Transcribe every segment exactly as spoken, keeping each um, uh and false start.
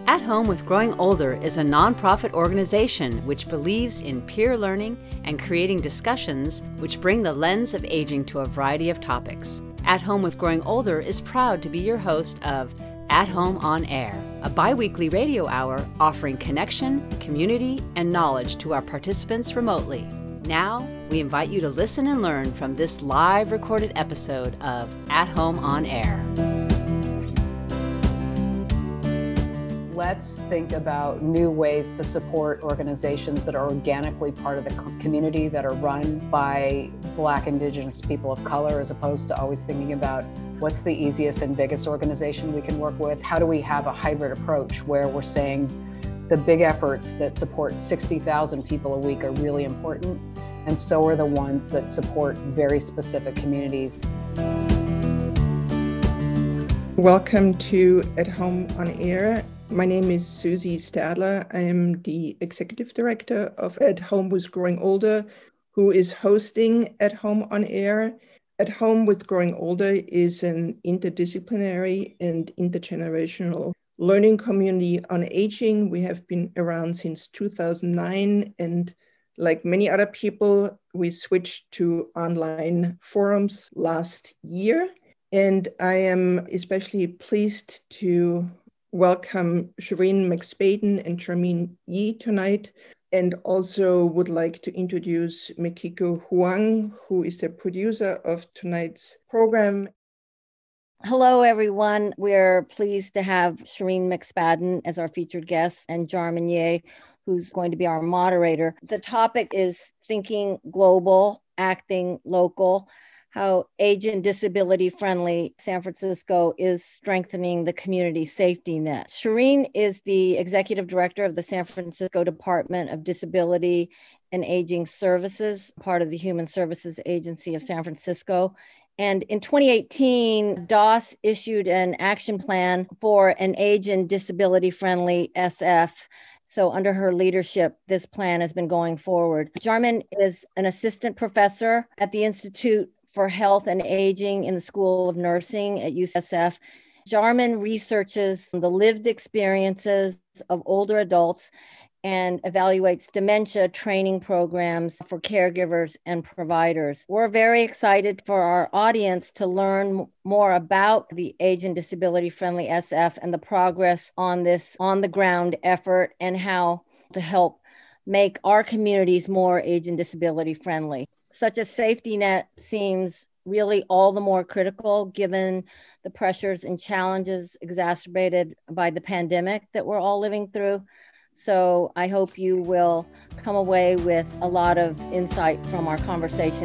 At Home with Growing Older is a nonprofit organization which believes in peer learning and creating discussions which bring the lens of aging to a variety of topics. At Home with Growing Older is proud to be your host of At Home on Air, a bi-weekly radio hour offering connection, community, and knowledge to our participants remotely. Now, we invite you to listen and learn from this live recorded episode of At Home on Air. Let's think about new ways to support organizations that are organically part of the community, that are run by Black, Indigenous people of color, as opposed to always thinking about what's the easiest and biggest organization we can work with. How do we have a hybrid approach where we're saying the big efforts that support sixty thousand people a week are really important, and so are the ones that support very specific communities. Welcome to At Home on Air. My name is Susie Stadler. I am the Executive Director of At Home with Growing Older, who is hosting At Home on Air. At Home with Growing Older is an interdisciplinary and intergenerational learning community on aging. We have been around since two thousand nine, and like many other people, we switched to online forums last year. And I am especially pleased to welcome Shireen McSpadden and Charmaine Yi tonight, and also would like to introduce Makiko Huang, who is the producer of tonight's program. Hello, everyone. We're pleased to have Shireen McSpadden as our featured guest and Jarman Ye, who's going to be our moderator. The topic is thinking global, acting local, how age and disability friendly San Francisco is strengthening the community safety net. Shireen is the executive director of the San Francisco Department of Disability and Aging Services, part of the Human Services Agency of San Francisco. And in twenty eighteen, D O S issued an action plan for an age and disability friendly S F. So under her leadership, this plan has been going forward. Jarman is an assistant professor at the Institute for Health and Aging in the School of Nursing at U C S F. Jarman researches the lived experiences of older adults and evaluates dementia training programs for caregivers and providers. We're very excited for our audience to learn more about the Age and Disability Friendly S F and the progress on this on-the-ground effort and how to help make our communities more age and disability friendly. Such a safety net seems really all the more critical given the pressures and challenges exacerbated by the pandemic that we're all living through. So I hope you will come away with a lot of insight from our conversation.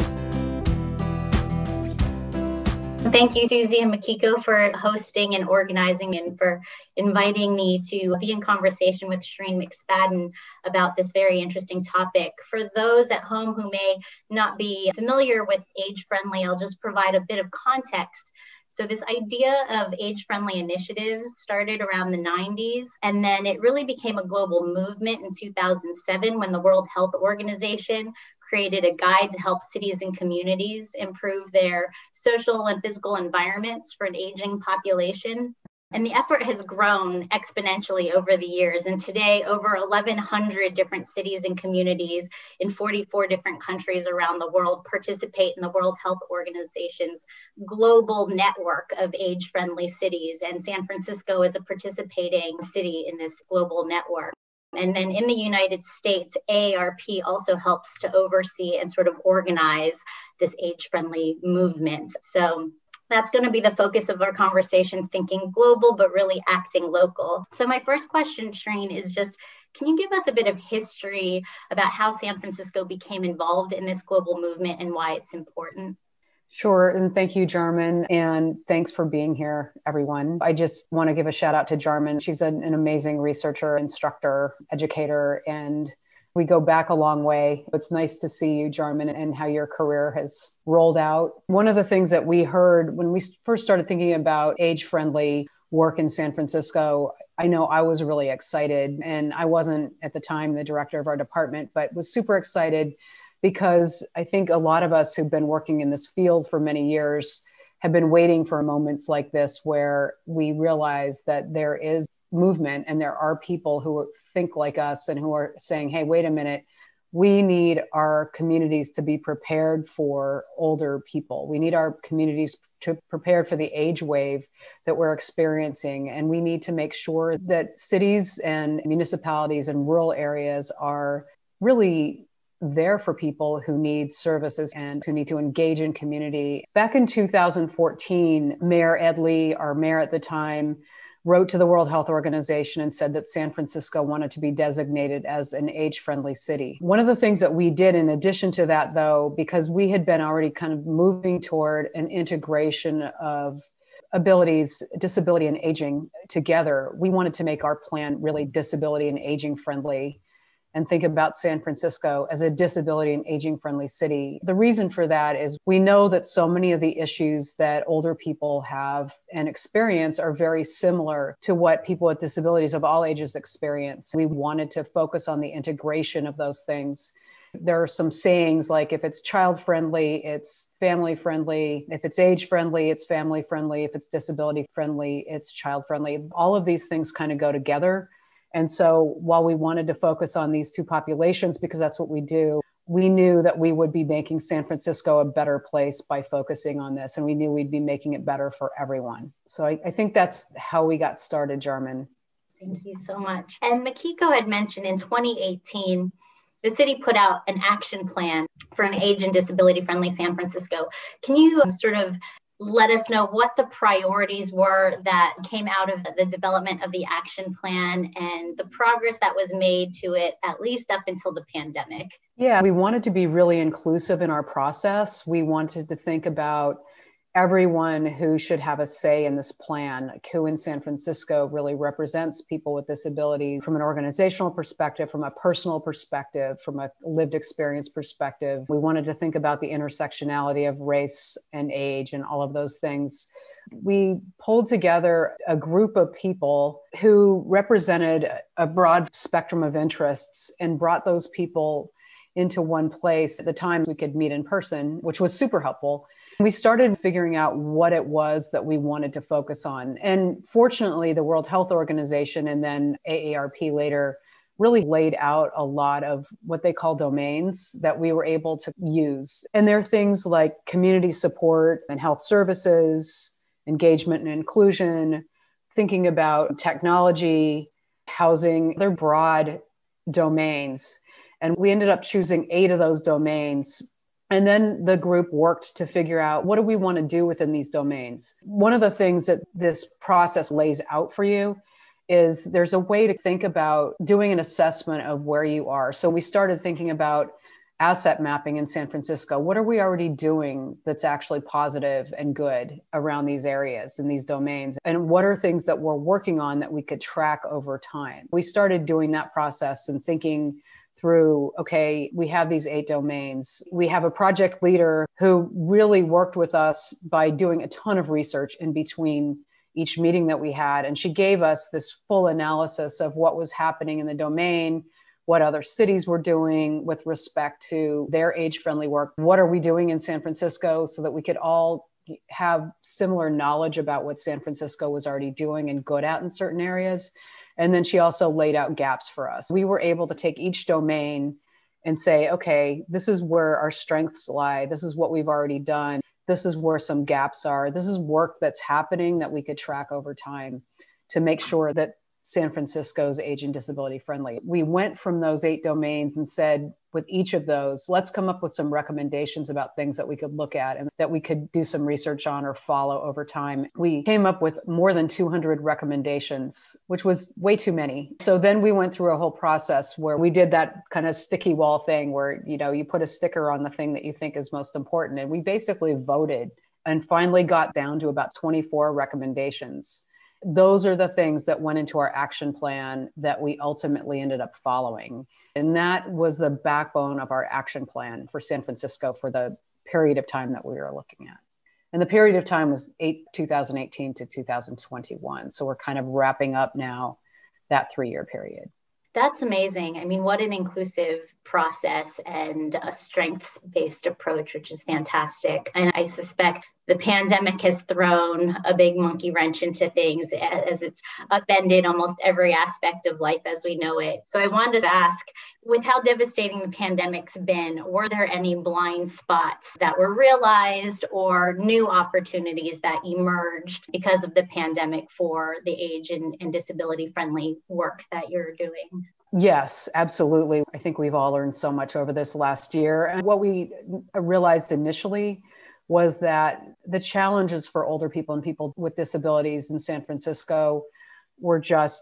Thank you, Susie and Makiko, for hosting and organizing and for inviting me to be in conversation with Shireen McSpadden about this very interesting topic. For those at home who may not be familiar with age-friendly, I'll just provide a bit of context. So this idea of age-friendly initiatives started around the nineties, and then it really became a global movement in two thousand seven when the World Health Organization created a guide to help cities and communities improve their social and physical environments for an aging population. And the effort has grown exponentially over the years. And today, over eleven hundred different cities and communities in forty-four different countries around the world participate in the World Health Organization's global network of age-friendly cities. And San Francisco is a participating city in this global network. And then in the United States, A A R P also helps to oversee and sort of organize this age-friendly movement. So that's going to be the focus of our conversation, thinking global, but really acting local. So my first question, Shireen, is just, can you give us a bit of history about how San Francisco became involved in this global movement and why it's important? Sure. And thank you, Jarman. And thanks for being here, everyone. I just want to give a shout out to Jarman. She's an, an amazing researcher, instructor, educator, and we go back a long way. It's nice to see you, Jarman, and how your career has rolled out. One of the things that we heard when we first started thinking about age-friendly work in San Francisco, I know I was really excited, and I wasn't at the time the director of our department, but was super excited because I think a lot of us who've been working in this field for many years have been waiting for moments like this where we realize that there is movement. And there are people who think like us and who are saying, hey, wait a minute, we need our communities to be prepared for older people. We need our communities to prepare for the age wave that we're experiencing. And we need to make sure that cities and municipalities and rural areas are really there for people who need services and who need to engage in community. Back in two thousand fourteen, Mayor Ed Lee, our mayor at the time, wrote to the World Health Organization and said that San Francisco wanted to be designated as an age-friendly city. One of the things that we did in addition to that, though, because we had been already kind of moving toward an integration of abilities, disability and aging together, we wanted to make our plan really disability and aging friendly and think about San Francisco as a disability and aging friendly city. The reason for that is we know that so many of the issues that older people have and experience are very similar to what people with disabilities of all ages experience. We wanted to focus on the integration of those things. There are some sayings like if it's child friendly, it's family friendly. If it's age friendly, it's family friendly. If it's disability friendly, it's child friendly. All of these things kind of go together. And so while we wanted to focus on these two populations, because that's what we do, we knew that we would be making San Francisco a better place by focusing on this. And we knew we'd be making it better for everyone. So I, I think that's how we got started, Jarman. Thank you so much. And Makiko had mentioned in twenty eighteen, the city put out an action plan for an age and disability friendly San Francisco. Can you sort of let us know what the priorities were that came out of the development of the action plan and the progress that was made to it, at least up until the pandemic? Yeah, we wanted to be really inclusive in our process. We wanted to think about everyone who should have a say in this plan, who in San Francisco really represents people with disability from an organizational perspective, from a personal perspective, from a lived experience perspective. We wanted to think about the intersectionality of race and age and all of those things. We pulled together a group of people who represented a broad spectrum of interests and brought those people into one place. At the time, we could meet in person, which was super helpful. We started figuring out what it was that we wanted to focus on. And fortunately, the World Health Organization and then A A R P later really laid out a lot of what they call domains that we were able to use. And there are things like community support and health services, engagement and inclusion, thinking about technology, housing. They're broad domains. And we ended up choosing eight of those domains. And then the group worked to figure out what do we want to do within these domains. One of the things that this process lays out for you is there's a way to think about doing an assessment of where you are. So we started thinking about asset mapping in San Francisco. What are we already doing that's actually positive and good around these areas and these domains? And what are things that we're working on that we could track over time? We started doing that process and thinking through, okay, we have these eight domains. We have a project leader who really worked with us by doing a ton of research in between each meeting that we had. And she gave us this full analysis of what was happening in the domain, what other cities were doing with respect to their age-friendly work. What are we doing in San Francisco so that we could all have similar knowledge about what San Francisco was already doing and good at in certain areas. And then she also laid out gaps for us. We were able to take each domain and say, okay, this is where our strengths lie. This is what we've already done. This is where some gaps are. This is work that's happening that we could track over time to make sure that San Francisco's age and disability friendly. We went from those eight domains and said, with each of those, let's come up with some recommendations about things that we could look at and that we could do some research on or follow over time. We came up with more than two hundred recommendations, which was way too many. So then we went through a whole process where we did that kind of sticky wall thing where, you know, you put a sticker on the thing that you think is most important. And we basically voted and finally got down to about twenty-four recommendations. Those are the things that went into our action plan that we ultimately ended up following. And that was the backbone of our action plan for San Francisco for the period of time that we were looking at. And the period of time was two thousand eighteen to two thousand twenty-one. So we're kind of wrapping up now that three-year period. That's amazing. I mean, what an inclusive process and a strengths-based approach, which is fantastic. And I suspect the pandemic has thrown a big monkey wrench into things as it's upended almost every aspect of life as we know it. So I wanted to ask, with how devastating the pandemic's been, were there any blind spots that were realized or new opportunities that emerged because of the pandemic for the age and, and disability friendly work that you're doing? Yes, absolutely. I think we've all learned so much over this last year. And what we realized initially was that the challenges for older people and people with disabilities in San Francisco were just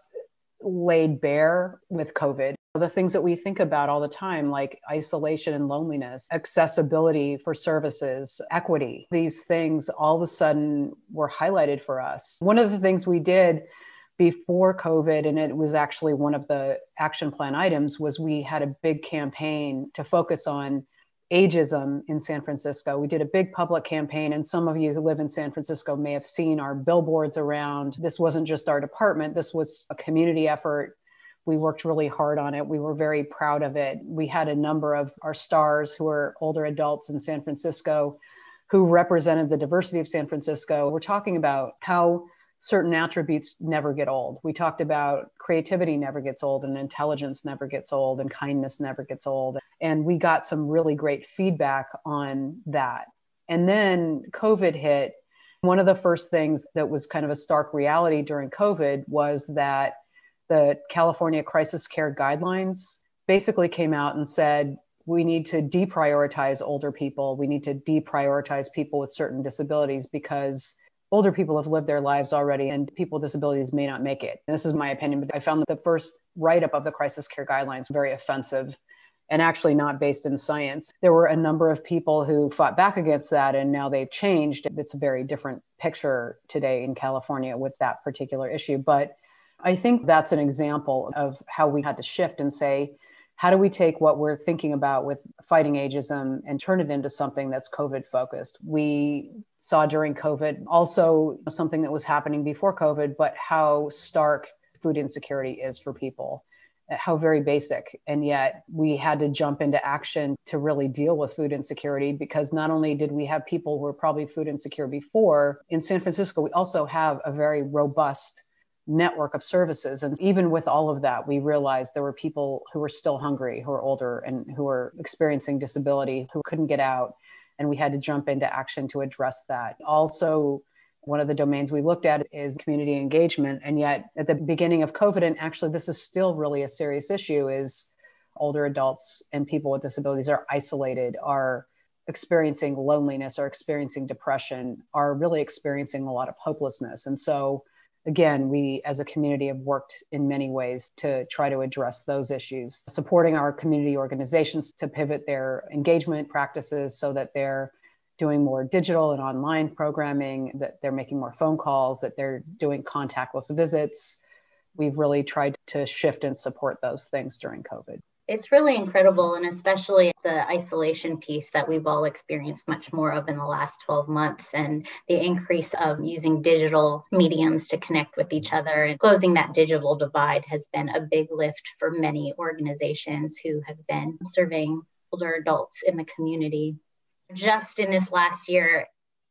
laid bare with COVID. The things that we think about all the time, like isolation and loneliness, accessibility for services, equity, these things all of a sudden were highlighted for us. One of the things we did before COVID, and it was actually one of the action plan items, was we had a big campaign to focus on ageism in San Francisco. We did a big public campaign, and some of you who live in San Francisco may have seen our billboards around. This wasn't just our department, this was a community effort. We worked really hard on it. We were very proud of it. We had a number of our stars who are older adults in San Francisco who represented the diversity of San Francisco. We're talking about how certain attributes never get old. We talked about creativity never gets old, and intelligence never gets old, and kindness never gets old. And we got some really great feedback on that. And then COVID hit. One of the first things that was kind of a stark reality during COVID was that the California Crisis Care Guidelines basically came out and said, we need to deprioritize older people. We need to deprioritize people with certain disabilities because older people have lived their lives already and people with disabilities may not make it. And this is my opinion, but I found that the first write-up of the Crisis Care Guidelines very offensive and actually not based in science. There were a number of people who fought back against that, and now they've changed. It's a very different picture today in California with that particular issue. But I think that's an example of how we had to shift and say, how do we take what we're thinking about with fighting ageism and turn it into something that's COVID focused? We saw during COVID also something that was happening before COVID, but how stark food insecurity is for people, how very basic. And yet we had to jump into action to really deal with food insecurity, because not only did we have people who were probably food insecure before, in San Francisco, we also have a very robust network of services. And even with all of that, we realized there were people who were still hungry, who were older and who were experiencing disability, who couldn't get out. And we had to jump into action to address that. Also, one of the domains we looked at is community engagement. And yet at the beginning of COVID, and actually this is still really a serious issue, is older adults and people with disabilities are isolated, are experiencing loneliness, are experiencing depression, are really experiencing a lot of hopelessness. And so again, we as a community have worked in many ways to try to address those issues, supporting our community organizations to pivot their engagement practices so that they're doing more digital and online programming, that they're making more phone calls, that they're doing contactless visits. We've really tried to shift and support those things during COVID. It's really incredible, and especially the isolation piece that we've all experienced much more of in the last twelve months, and the increase of using digital mediums to connect with each other. And closing that digital divide has been a big lift for many organizations who have been serving older adults in the community. Just in this last year,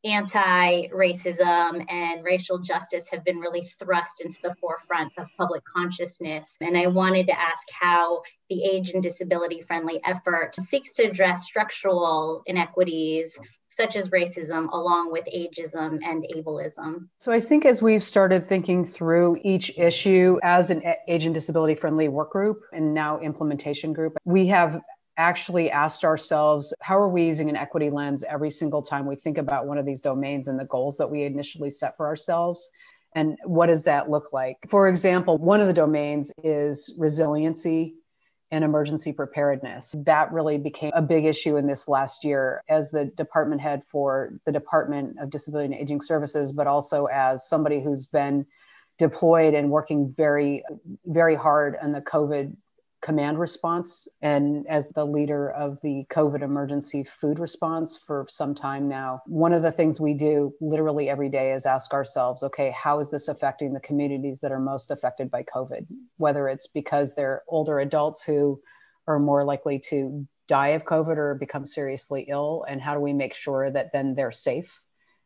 anti-racism and racial justice have been really thrust into the forefront of public consciousness. And I wanted to ask how the age and disability friendly effort seeks to address structural inequities such as racism along with ageism and ableism. So I think as we've started thinking through each issue as an age and disability friendly work group and now implementation group, we have actually asked ourselves, how are we using an equity lens every single time we think about one of these domains and the goals that we initially set for ourselves? And what does that look like? For example, one of the domains is resiliency and emergency preparedness. That really became a big issue in this last year as the department head for the Department of Disability and Aging Services, but also as somebody who's been deployed and working very, very hard on the COVID command response, and as the leader of the COVID emergency food response for some time now. One of the things we do literally every day is ask ourselves, okay, how is this affecting the communities that are most affected by COVID? Whether it's because they're older adults who are more likely to die of COVID or become seriously ill, and how do we make sure that then they're safe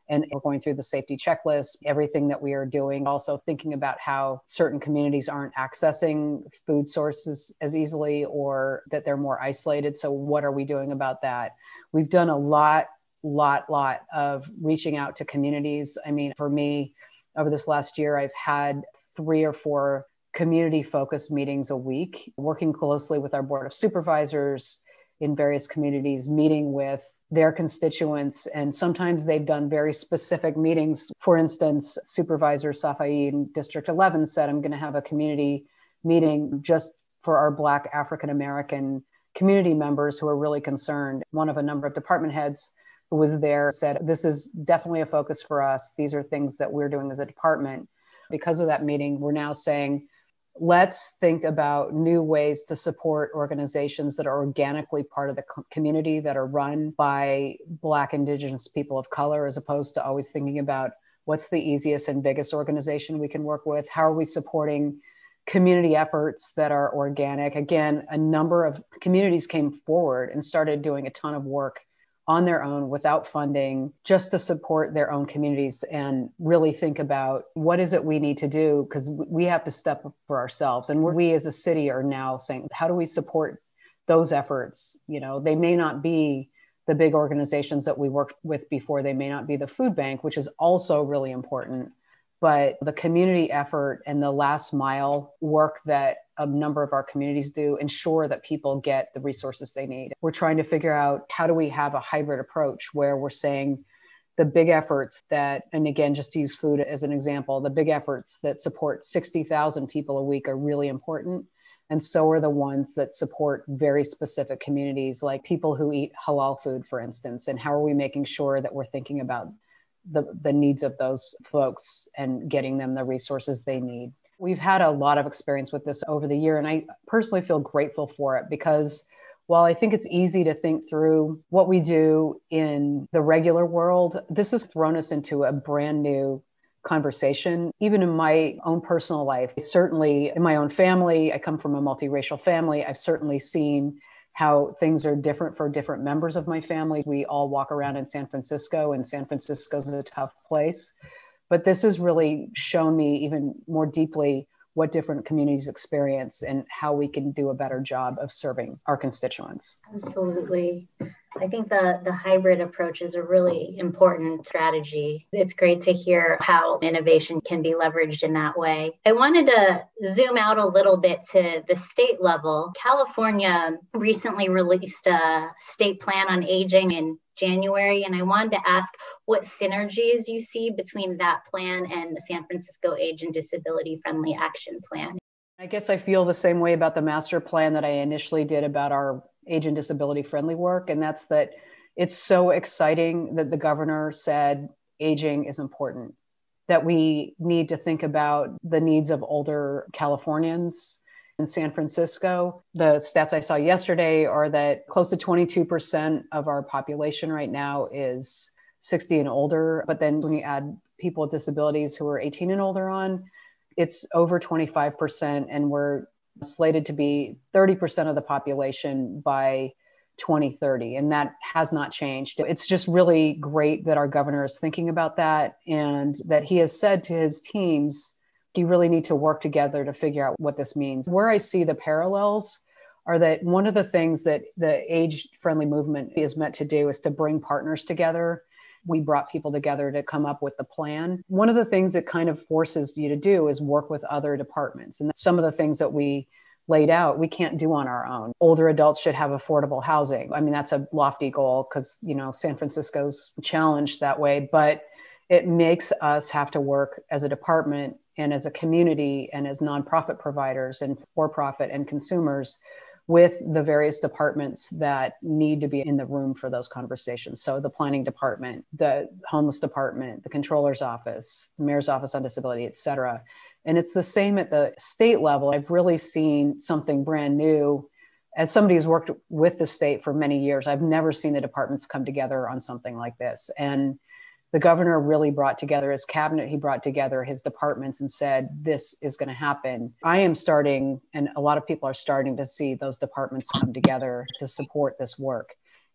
And we're going through the safety checklist, everything that we are doing, also thinking about how certain communities aren't accessing food sources as easily or that they're more isolated. So what are we doing about that? We've done a lot, lot, lot of reaching out to communities. I mean, for me, over this last year, I've had three or four community-focused meetings a week, working closely with our board of supervisors in various communities, meeting with their constituents. And sometimes they've done very specific meetings. For instance, Supervisor Safai in District eleven said, I'm going to have a community meeting just for our Black African-American community members who are really concerned. One of a number of department heads who was there said, this is definitely a focus for us. These are things that we're doing as a department. Because of that meeting, we're now saying, let's think about new ways to support organizations that are organically part of the community, that are run by Black, Indigenous people of color, as opposed to always thinking about what's the easiest and biggest organization we can work with. How are we supporting community efforts that are organic? Again, a number of communities came forward and started doing a ton of work on their own without funding, just to support their own communities and really think about what is it we need to do, because we have to step up for ourselves. And we as a city are now saying, how do we support those efforts? You know, they may not be the big organizations that we worked with before. They may not be the food bank, which is also really important, but the community effort and the last mile work that a number of our communities do ensure that people get the resources they need. We're trying to figure out, how do we have a hybrid approach where we're saying the big efforts that, and again, just to use food as an example, the big efforts that support sixty thousand people a week are really important. And so are the ones that support very specific communities, like people who eat halal food, for instance. And how are we making sure that we're thinking about the, the needs of those folks and getting them the resources they need? We've had a lot of experience with this over the year, and I personally feel grateful for it, because while I think it's easy to think through what we do in the regular world, this has thrown us into a brand new conversation. Even in my own personal life, certainly in my own family, I come from a multiracial family. I've certainly seen how things are different for different members of my family. We all walk around in San Francisco, and San Francisco is a tough place. But this has really shown me even more deeply what different communities experience and how we can do a better job of serving our constituents. Absolutely. I think the, the hybrid approach is a really important strategy. It's great to hear how innovation can be leveraged in that way. I wanted to zoom out a little bit to the state level. California recently released a state plan on aging in January, and I wanted to ask what synergies you see between that plan and the San Francisco Age and Disability Friendly Action Plan. I guess I feel the same way about the master plan that I initially did about our age and disability friendly work. And that's that it's so exciting that the governor said aging is important, that we need to think about the needs of older Californians. In San Francisco, the stats I saw yesterday are that close to twenty-two percent of our population right now is sixty and older. But then when you add people with disabilities who are eighteen and older on, it's over twenty-five percent. And we're slated to be thirty percent of the population by twenty thirty. And that has not changed. It's just really great that our governor is thinking about that, and that he has said to his teams, you really need to work together to figure out what this means. Where I see the parallels are that one of the things that the age-friendly movement is meant to do is to bring partners together. We brought people together to come up with the plan. One of the things it kind of forces you to do is work with other departments. And some of the things that we laid out, we can't do on our own. Older adults should have affordable housing. I mean, that's a lofty goal because, you know, San Francisco's challenged that way, but it makes us have to work as a department and as a community and as nonprofit providers and for-profit and consumers with the various departments that need to be in the room for those conversations. So the planning department, the homeless department, the controller's office, the mayor's office on disability, et cetera. And it's the same at the state level. I've really seen something brand new. As somebody who's worked with the state for many years, I've never seen the departments come together on something like this. And the governor really brought together his cabinet. He brought together his departments and said, this is going to happen. I am starting, and a lot of people are starting to see those departments come together to support this work.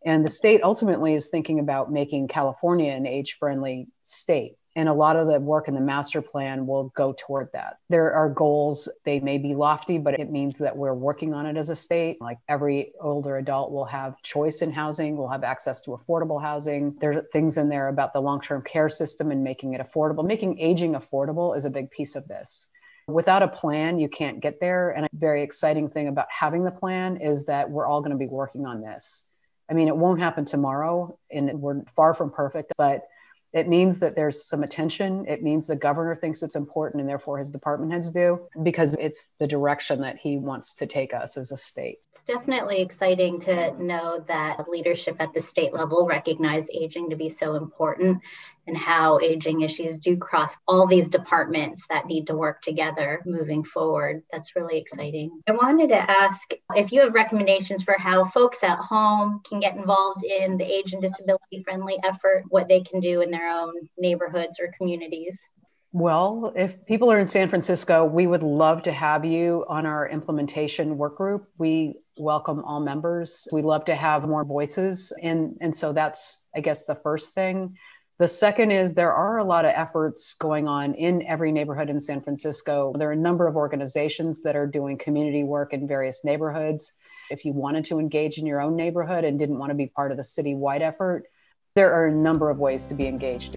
And the state ultimately is thinking about making California an age-friendly state. And a lot of the work in the master plan will go toward that. There are goals, they may be lofty, but it means that we're working on it as a state. Like every older adult will have choice in housing, will have access to affordable housing. There are things in there about the long-term care system and making it affordable. Making aging affordable is a big piece of this. Without a plan, you can't get there. And a very exciting thing about having the plan is that we're all going to be working on this. I mean, it won't happen tomorrow, and we're far from perfect, but it means that there's some attention. It means the governor thinks it's important, and therefore his department heads do, because it's the direction that he wants to take us as a state. It's definitely exciting to know that leadership at the state level recognize aging to be so important, and how aging issues do cross all these departments that need to work together moving forward. That's really exciting. I wanted to ask if you have recommendations for how folks at home can get involved in the age and disability friendly effort, what they can do in their own neighborhoods or communities. Well, if people are in San Francisco, we would love to have you on our implementation work group. We welcome all members. We love to have more voices. And, and so that's, I guess, the first thing. The second is there are a lot of efforts going on in every neighborhood in San Francisco. There are a number of organizations that are doing community work in various neighborhoods. If you wanted to engage in your own neighborhood and didn't want to be part of the citywide effort, there are a number of ways to be engaged.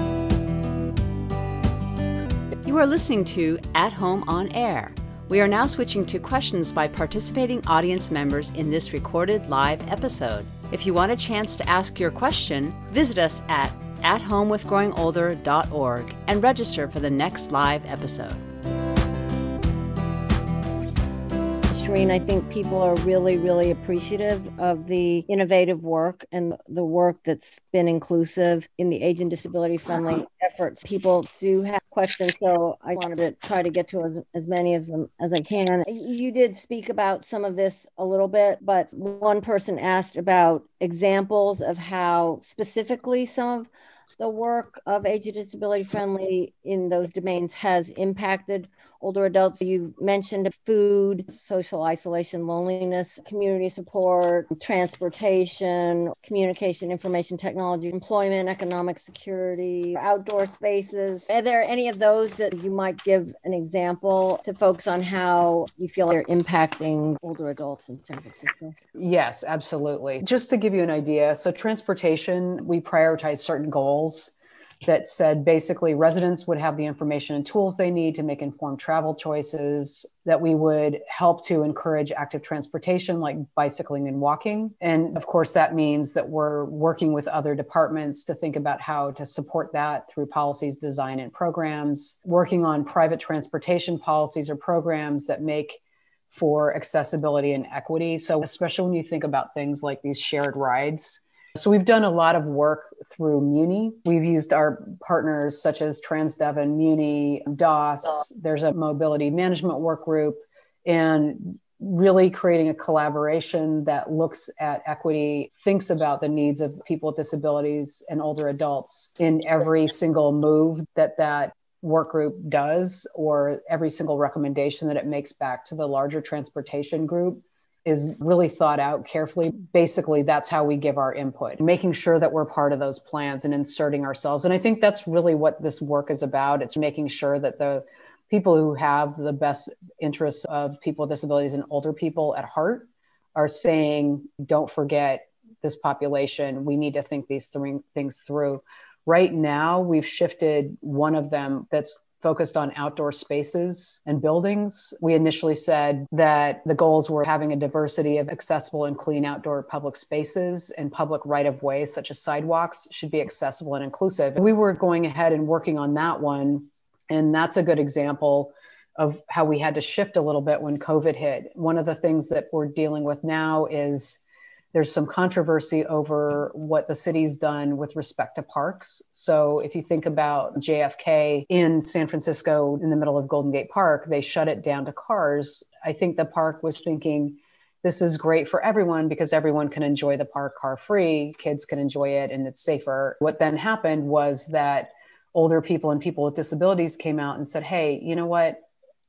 You are listening to At Home on Air. We are now switching to questions by participating audience members in this recorded live episode. If you want a chance to ask your question, visit us at at home with growing older dot org and register for the next live episode. Shereen, I think people are really, really appreciative of the innovative work and the work that's been inclusive in the age and disability friendly efforts. People do have questions, so I wanted to try to get to as, as many of them as I can. You did speak about some of this a little bit, but one person asked about examples of how specifically some of the work of age and disability friendly in those domains has impacted older adults. You mentioned food, social isolation, loneliness, community support, transportation, communication, information technology, employment, economic security, outdoor spaces. Are there any of those that you might give an example to folks on how you feel they're impacting older adults in San Francisco? Yes, absolutely. Just to give you an idea, so transportation, we prioritize certain goals that said basically residents would have the information and tools they need to make informed travel choices, that we would help to encourage active transportation like bicycling and walking. And of course, that means that we're working with other departments to think about how to support that through policies, design, and programs, working on private transportation policies or programs that make for accessibility and equity. So especially when you think about things like these shared rides. So we've done a lot of work through Muni. We've used our partners such as TransDevon, Muni, D O S. There's a mobility management work group, and really creating a collaboration that looks at equity, thinks about the needs of people with disabilities and older adults in every single move that that work group does, or every single recommendation that it makes back to the larger transportation group is really thought out carefully. Basically, that's how we give our input, making sure that we're part of those plans and inserting ourselves. And I think that's really what this work is about. It's making sure that the people who have the best interests of people with disabilities and older people at heart are saying, don't forget this population. We need to think these three things through. Right now, we've shifted one of them that's focused on outdoor spaces and buildings. We initially said that the goals were having a diversity of accessible and clean outdoor public spaces, and public right-of-way, such as sidewalks, should be accessible and inclusive. We were going ahead and working on that one, and that's a good example of how we had to shift a little bit when COVID hit. One of the things that we're dealing with now is there's some controversy over what the city's done with respect to parks. So if you think about J F K in San Francisco, in the middle of Golden Gate Park, they shut it down to cars. I think the park was thinking, this is great for everyone because everyone can enjoy the park car-free, kids can enjoy it, and it's safer. What then happened was that older people and people with disabilities came out and said, hey, you know what?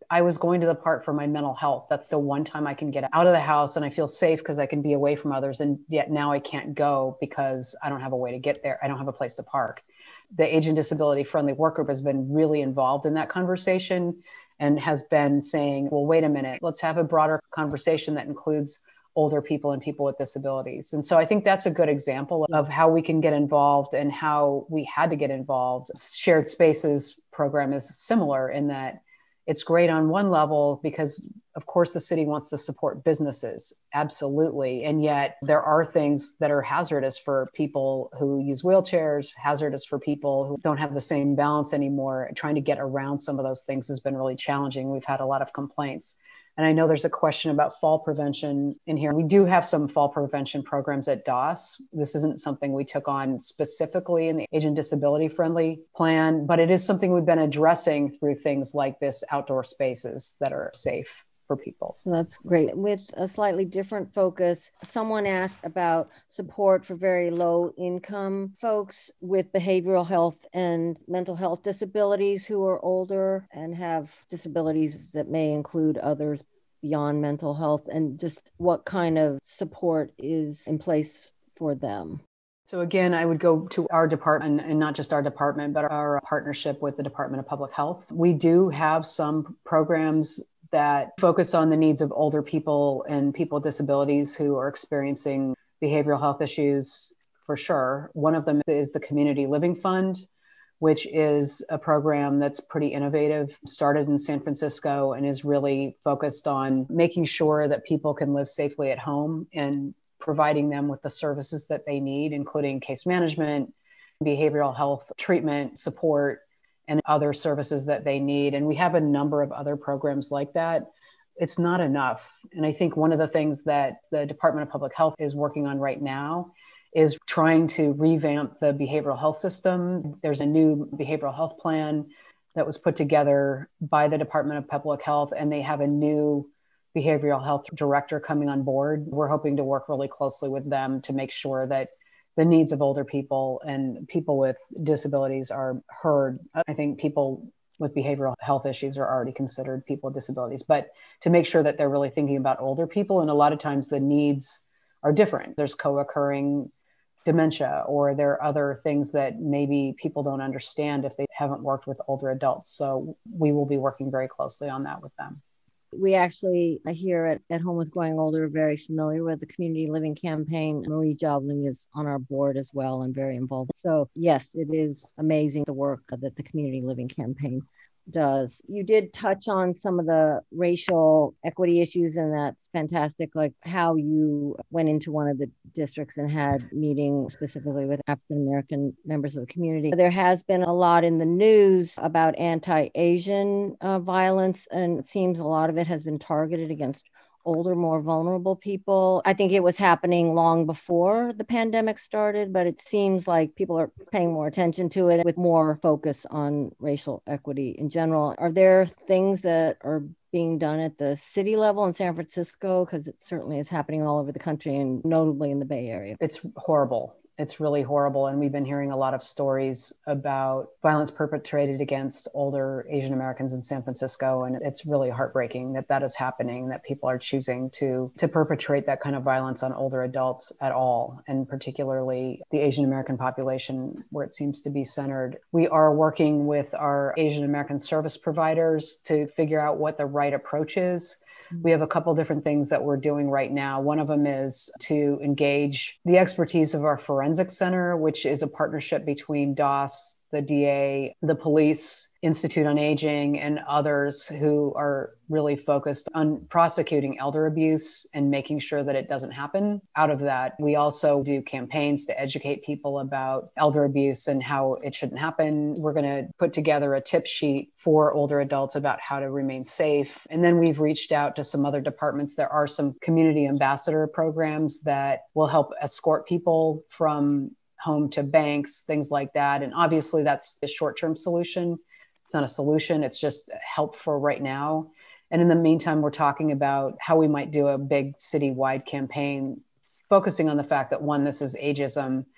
I was going to the park for my mental health. That's the one time I can get out of the house and I feel safe because I can be away from others. And yet now I can't go because I don't have a way to get there. I don't have a place to park. The Age and Disability Friendly Work Group has been really involved in that conversation and has been saying, well, wait a minute, let's have a broader conversation that includes older people and people with disabilities. And so I think that's a good example of how we can get involved and how we had to get involved. Shared Spaces program is similar in that it's great on one level because, of course, the city wants to support businesses. Absolutely. And yet there are things that are hazardous for people who use wheelchairs, hazardous for people who don't have the same balance anymore. Trying to get around some of those things has been really challenging. We've had a lot of complaints. And I know there's a question about fall prevention in here. We do have some fall prevention programs at D O S. This isn't something we took on specifically in the Age and Disability Friendly Plan, but it is something we've been addressing through things like this outdoor spaces that are safe for people. So that's great. With a slightly different focus, someone asked about support for very low income folks with behavioral health and mental health disabilities who are older and have disabilities that may include others beyond mental health, and just what kind of support is in place for them. So again, I would go to our department, and not just our department, but our partnership with the Department of Public Health. We do have some programs that focus on the needs of older people and people with disabilities who are experiencing behavioral health issues, for sure. One of them is the Community Living Fund, which is a program that's pretty innovative, started in San Francisco and is really focused on making sure that people can live safely at home and providing them with the services that they need, including case management, behavioral health treatment, support, and other services that they need. And we have a number of other programs like that. It's not enough. And I think one of the things that the Department of Public Health is working on right now is trying to revamp the behavioral health system. There's a new behavioral health plan that was put together by the Department of Public Health, and they have a new behavioral health director coming on board. We're hoping to work really closely with them to make sure that the needs of older people and people with disabilities are heard. I think people with behavioral health issues are already considered people with disabilities, but to make sure that they're really thinking about older people. And a lot of times the needs are different. There's co-occurring dementia, or there are other things that maybe people don't understand if they haven't worked with older adults. So we will be working very closely on that with them. We actually, here at, at Home with Growing Older, are very familiar with the Community Living Campaign. Marie Jobling is on our board as well and very involved. So yes, it is amazing the work that the Community Living Campaign does. You did touch on some of the racial equity issues, and that's fantastic, like how you went into one of the districts and had meetings specifically with African-American members of the community. There has been a lot in the news about anti-Asian uh, violence, and it seems a lot of it has been targeted against older, more vulnerable people. I think it was happening long before the pandemic started, but it seems like people are paying more attention to it with more focus on racial equity in general. Are there things that are being done at the city level in San Francisco? Because it certainly is happening all over the country and notably in the Bay Area. It's horrible. It's really horrible. And we've been hearing a lot of stories about violence perpetrated against older Asian Americans in San Francisco. And it's really heartbreaking that that is happening, that people are choosing to, to perpetrate that kind of violence on older adults at all, and particularly the Asian American population where it seems to be centered. We are working with our Asian American service providers to figure out what the right approach is. We have a couple different things that we're doing right now. One of them is to engage the expertise of our forensic center, which is a partnership between D O S, the D A, the police, Institute on Aging, and others who are really focused on prosecuting elder abuse and making sure that it doesn't happen. Out of that, we also do campaigns to educate people about elder abuse and how it shouldn't happen. We're going to put together a tip sheet for older adults about how to remain safe. And then we've reached out to some other departments. There are some community ambassador programs that will help escort people from home to banks, things like that. And obviously that's a short-term solution. It's not a solution. It's just help for right now. And in the meantime, we're talking about how we might do a big citywide campaign focusing on the fact that, one, this is ageism,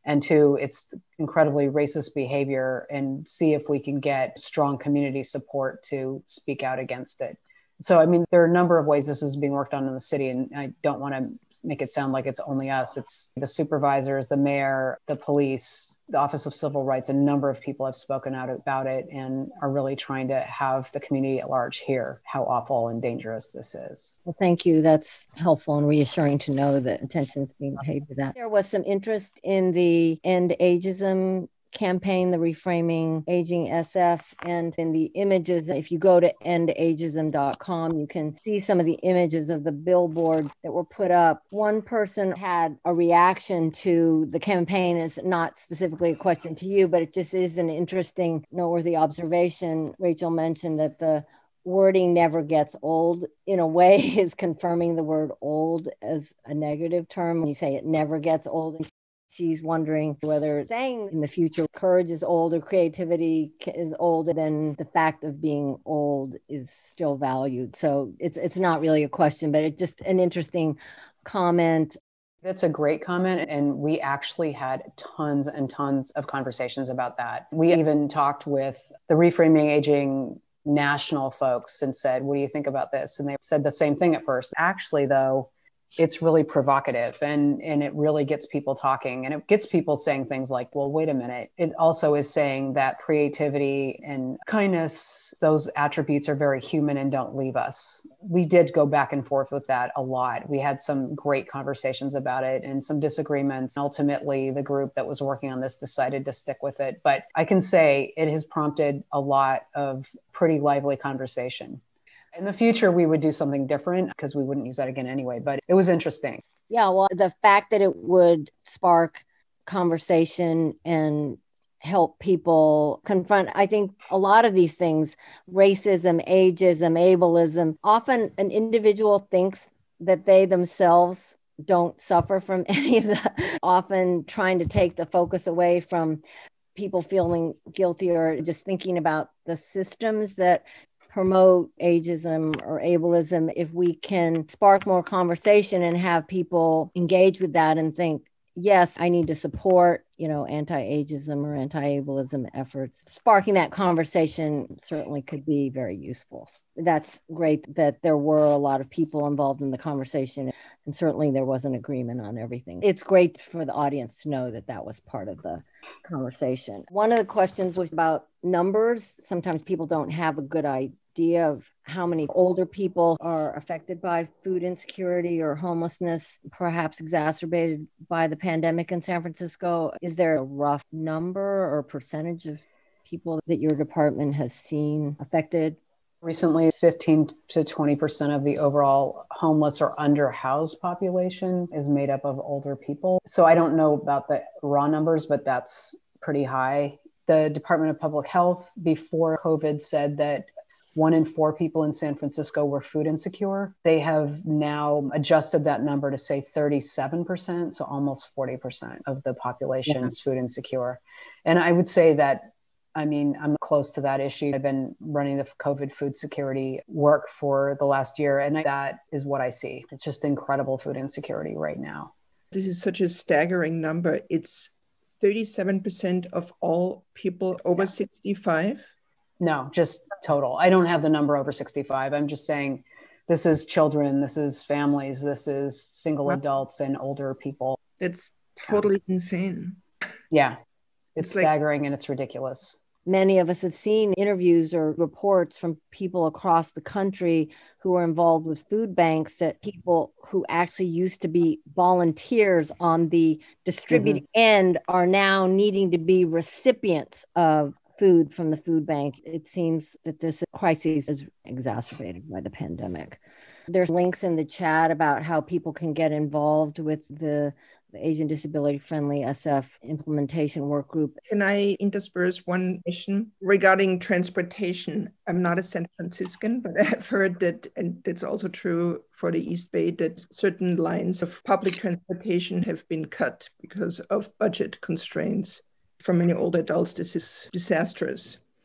And two, it's incredibly racist behavior, and see if we can get strong community support to speak out against it. So, I mean, there are a number of ways this is being worked on in the city, and I don't want to make it sound like it's only us. It's the supervisors, the mayor, the police, the Office of Civil Rights. A number of people have spoken out about it and are really trying to have the community at large hear how awful and dangerous this is. Well, thank you. That's helpful and reassuring to know that attention is being paid to that. There was some interest in the End Ageism campaign, the Reframing Aging S F, and in the images. If you go to end ageism dot com, you can see some of the images of the billboards that were put up. One person had a reaction to the campaign. It's not specifically a question to you, but it just is an interesting, noteworthy observation. Rachel mentioned that the wording never gets old, in a way, is confirming the word old as a negative term. When you say it never gets old, and she's wondering whether saying in the future courage is old or creativity is old, then the fact of being old is still valued. So it's it's not really a question, but it's just an interesting comment. That's a great comment. And we actually had tons and tons of conversations about that. We even talked with the Reframing Aging national folks and said, what do you think about this? And they said the same thing at first. Actually, though, it's really provocative, and, and it really gets people talking, and it gets people saying things like, well, wait a minute. It also is saying that creativity and kindness, those attributes are very human and don't leave us. We did go back and forth with that a lot. We had some great conversations about it and some disagreements. Ultimately, the group that was working on this decided to stick with it. But I can say it has prompted a lot of pretty lively conversation. In the future, we would do something different because we wouldn't use that again anyway, but it was interesting. Yeah, well, the fact that it would spark conversation and help people confront, I think, a lot of these things, racism, ageism, ableism, often an individual thinks that they themselves don't suffer from any of that, often trying to take the focus away from people feeling guilty or just thinking about the systems that promote ageism or ableism. If we can spark more conversation and have people engage with that and think, yes, I need to support, you know, anti-ageism or anti-ableism efforts, sparking that conversation certainly could be very useful. That's great that there were a lot of people involved in the conversation, and certainly there was an agreement on everything. It's great for the audience to know that that was part of the conversation. One of the questions was about numbers. Sometimes people don't have a good idea of how many older people are affected by food insecurity or homelessness, perhaps exacerbated by the pandemic in San Francisco. Is there a rough number or percentage of people that your department has seen affected? Recently, fifteen to twenty percent of the overall homeless or underhoused population is made up of older people. So I don't know about the raw numbers, but that's pretty high. The Department of Public Health before COVID said that one in four people in San Francisco were food insecure. They have now adjusted that number to say thirty-seven percent, so almost forty percent of the population yeah. is food insecure. And I would say that, I mean, I'm close to that issue. I've been running the COVID food security work for the last year, and that is what I see. It's just incredible food insecurity right now. This is such a staggering number. It's thirty-seven percent of all people over yeah. sixty-five. No, just total. I don't have the number over sixty-five. I'm just saying this is children, this is families, this is single wow. adults and older people. It's totally yeah. insane. Yeah, it's, it's staggering like- like- and it's ridiculous. Many of us have seen interviews or reports from people across the country who are involved with food banks, that people who actually used to be volunteers on the distributing mm-hmm. end are now needing to be recipients of food from the food bank. It seems that this crisis is exacerbated by the pandemic. There's links in the chat about how people can get involved with the, the Asian Disability Friendly S F implementation work group. Can I intersperse one question regarding transportation? I'm not a San Franciscan, but I've heard that, and it's also true for the East Bay, that certain lines of public transportation have been cut because of budget constraints. For many older adults, this is disastrous.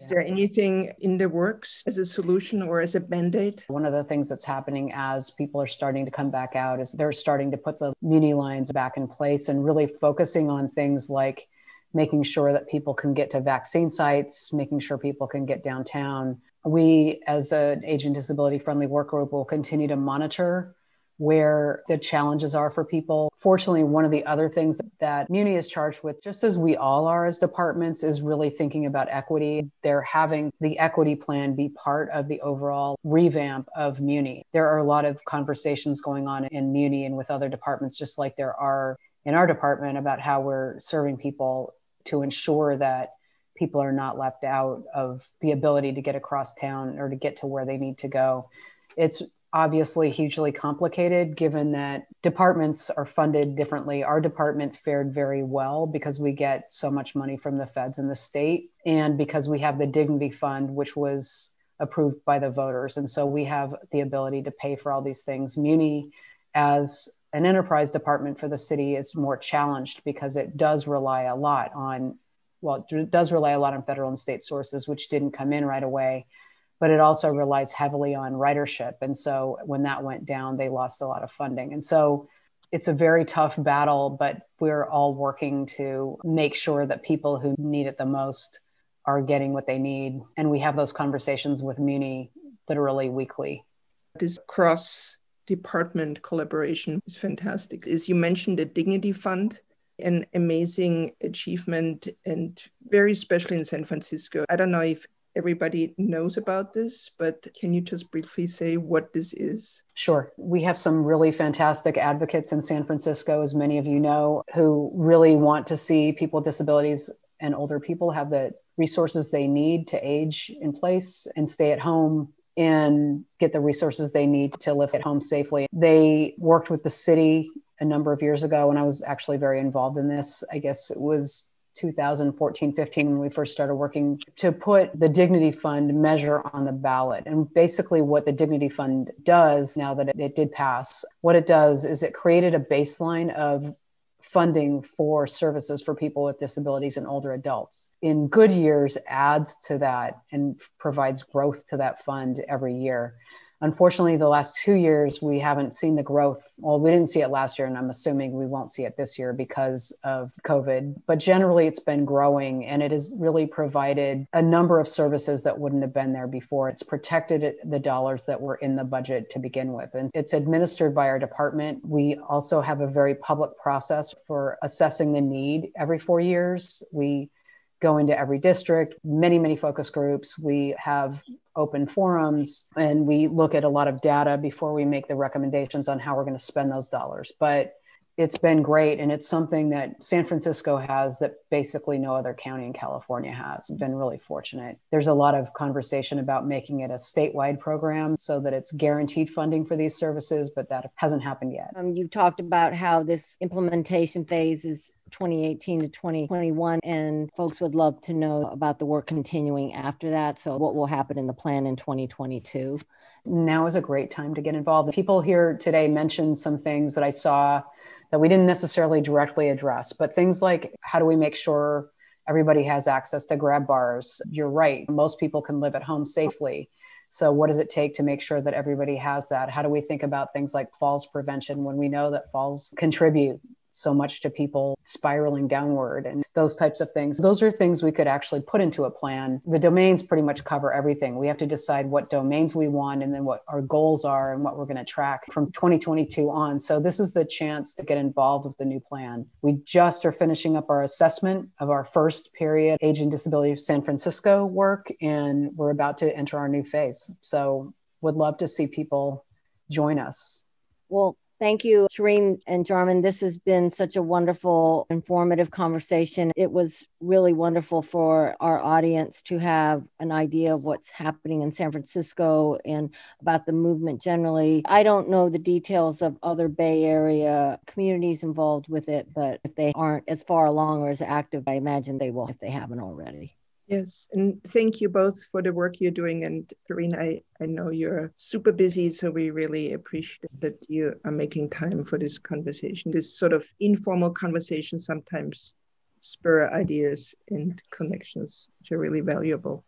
Is there anything in the works as a solution or as a Band-Aid? One of the things that's happening as people are starting to come back out is they're starting to put the muni lines back in place and really focusing on things like making sure that people can get to vaccine sites, making sure people can get downtown. We, as an age and disability friendly work group, will continue to monitor where the challenges are for people. Fortunately, one of the other things that Muni is charged with, just as we all are as departments, is really thinking about equity. They're having the equity plan be part of the overall revamp of Muni. There are a lot of conversations going on in Muni and with other departments, just like there are in our department, about how we're serving people to ensure that people are not left out of the ability to get across town or to get to where they need to go. It's obviously hugely complicated given that departments are funded differently. Our department fared very well because we get so much money from the feds and the state, and because we have the Dignity Fund, which was approved by the voters. And so we have the ability to pay for all these things. Muni, as an enterprise department for the city, is more challenged because it does rely a lot on, well, it does rely a lot on federal and state sources, which didn't come in right away. But it also relies heavily on ridership. And so when that went down, they lost a lot of funding. And so it's a very tough battle, but we're all working to make sure that people who need it the most are getting what they need. And we have those conversations with Muni literally weekly. This cross-department collaboration is fantastic. As you mentioned, the Dignity Fund, an amazing achievement and very special in San Francisco. I don't know if everybody knows about this, but can you just briefly say what this is? Sure. We have some really fantastic advocates in San Francisco, as many of you know, who really want to see people with disabilities and older people have the resources they need to age in place and stay at home and get the resources they need to live at home safely. They worked with the city a number of years ago, and I was actually very involved in this. I guess it was two thousand fourteen, fifteen, when we first started working to put the Dignity Fund measure on the ballot. And basically what the Dignity Fund does, now that it, it did pass, what it does is it created a baseline of funding for services for people with disabilities and older adults. In good years, adds to that and provides growth to that fund every year. Unfortunately, the last two years, we haven't seen the growth. Well, we didn't see it last year, and I'm assuming we won't see it this year because of COVID. But generally, it's been growing, and it has really provided a number of services that wouldn't have been there before. It's protected the dollars that were in the budget to begin with, and it's administered by our department. We also have a very public process for assessing the need every four years. We go into every district, many, many focus groups. We have open forums, and we look at a lot of data before we make the recommendations on how we're going to spend those dollars. But it's been great, and it's something that San Francisco has that basically no other county in California has. It's been really fortunate. There's a lot of conversation about making it a statewide program so that it's guaranteed funding for these services, but that hasn't happened yet. Um, you talked about how this implementation phase is twenty eighteen to twenty twenty-one, and folks would love to know about the work continuing after that. So what will happen in the plan in twenty twenty-two? Now is a great time to get involved. People here today mentioned some things that I saw that we didn't necessarily directly address, but things like, how do we make sure everybody has access to grab bars? You're right. Most people can live at home safely. So what does it take to make sure that everybody has that? How do we think about things like falls prevention when we know that falls contribute so much to people spiraling downward and those types of things? Those are things we could actually put into a plan. The domains pretty much cover everything. We have to decide what domains we want and then what our goals are and what we're going to track from twenty twenty-two on. So this is the chance to get involved with the new plan. We just are finishing up our assessment of our first period Age and Disability San Francisco work, and we're about to enter our new phase. So would love to see people join us. Well, thank you, Shereen and Jarman. This has been such a wonderful, informative conversation. It was really wonderful for our audience to have an idea of what's happening in San Francisco and about the movement generally. I don't know the details of other Bay Area communities involved with it, but if they aren't as far along or as active, I imagine they will if they haven't already. Yes, and thank you both for the work you're doing. And Shereen, I, I know you're super busy, so we really appreciate that you are making time for this conversation. This sort of informal conversation sometimes spur ideas and connections, which are really valuable.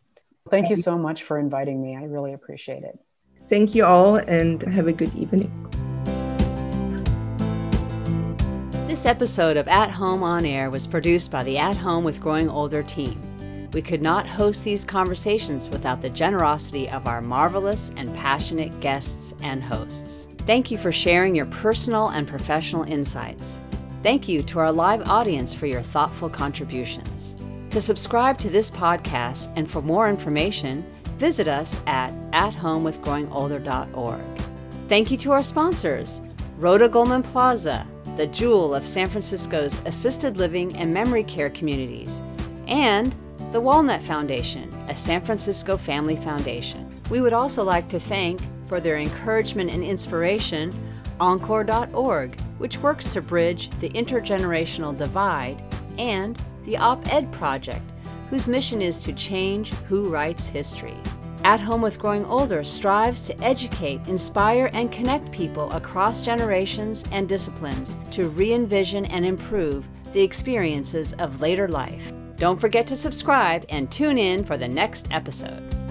Thank you so much for inviting me. I really appreciate it. Thank you all, and have a good evening. This episode of At Home on Air was produced by the At Home with Growing Older team. We could not host these conversations without the generosity of our marvelous and passionate guests and hosts. Thank you for sharing your personal and professional insights. Thank you to our live audience for your thoughtful contributions. To subscribe to this podcast and for more information, visit us at at home with growing older dot org. Thank you to our sponsors, Rhoda Goldman Plaza, the jewel of San Francisco's assisted living and memory care communities, and the Walnut Foundation, a San Francisco family foundation. We would also like to thank, for their encouragement and inspiration, encore dot org, which works to bridge the intergenerational divide, and the Op-Ed Project, whose mission is to change who writes history. At Home with Growing Older strives to educate, inspire, and connect people across generations and disciplines to re-envision and improve the experiences of later life. Don't forget to subscribe and tune in for the next episode.